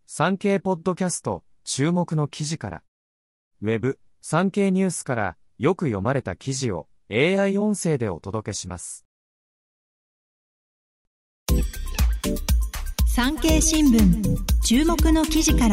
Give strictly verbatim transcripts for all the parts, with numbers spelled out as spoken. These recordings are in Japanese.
産経ポッドキャスト、注目の記事から。ウェブ、産経ニュースからよく読まれた記事を エーアイ 音声でお届けします。 産経新聞、注目の記事から。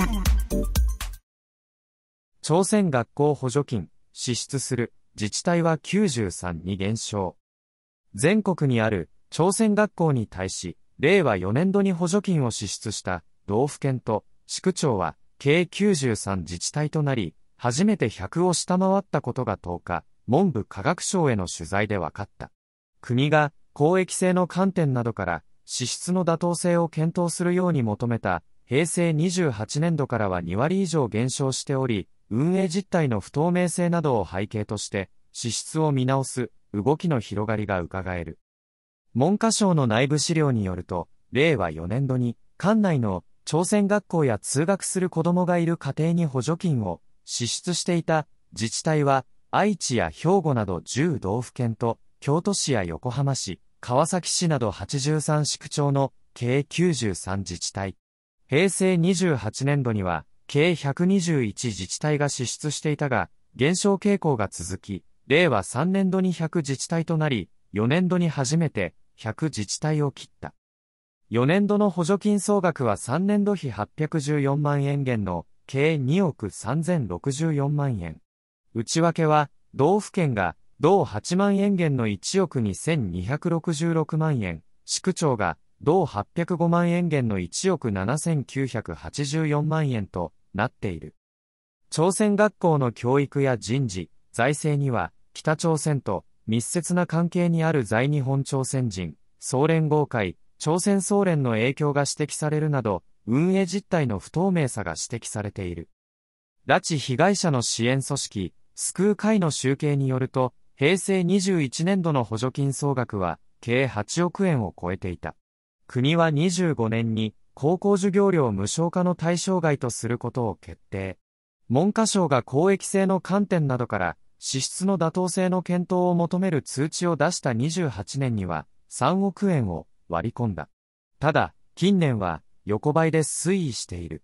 朝鮮学校補助金、支出する自治体はきゅうじゅうさんに減少。全国にある朝鮮学校に対し、れいわよねんどに補助金を支出した道府県と市区町は計きゅうじゅうさん自治体となり、初めてひゃくを下回ったことがとおか、文部科学省への取材で分かった。国が公益性の観点などから支出の妥当性を検討するように求めたへいせいにじゅうはちねんどからはにわり以上減少しており、運営実態の不透明性などを背景として支出を見直す動きの広がりが伺える。文科省の内部資料によると、れいわよねんどに管内の朝鮮学校や通学する子供がいる家庭に補助金を支出していた自治体は愛知や兵庫などじゅうどうふけんと京都市や横浜市、川崎市などはちじゅうさんしくちょうの計きゅうじゅうさん自治体。へいせいにじゅうはちねんどには計ひゃくにじゅういち自治体が支出していたが、減少傾向が続き、れいわさんねんどにひゃく自治体となり、よねんどに初めてひゃく自治体を切った。よねんどの補助金総額はさんねんど比はっぴゃくじゅうよんまんえん減の計におくさんぜんろくじゅうよんまんえん。内訳は、道府県が同はちまんえん減のいちおくにせんにひゃくろくじゅうろくまんえん、市区町が同はっぴゃくごまんえん減のいちおくななせんきゅうひゃくはちじゅうよんまんえんとなっている。朝鮮学校の教育や人事、財政には、北朝鮮と密接な関係にある在日本朝鮮人、総連合会、朝鮮総連の影響が指摘されるなど、運営実態の不透明さが指摘されている。拉致被害者の支援組織、救う会の集計によると、へいせいにじゅういちねんどの補助金総額は、計はちおくえんを超えていた。国はにじゅうごねんに、高校授業料無償化の対象外とすることを決定。文科省が公益性の観点などから、支出の妥当性の検討を求める通知を出したにじゅうはちねんには、さんおくえんを割り込んだ。ただ、近年は横ばいで推移している。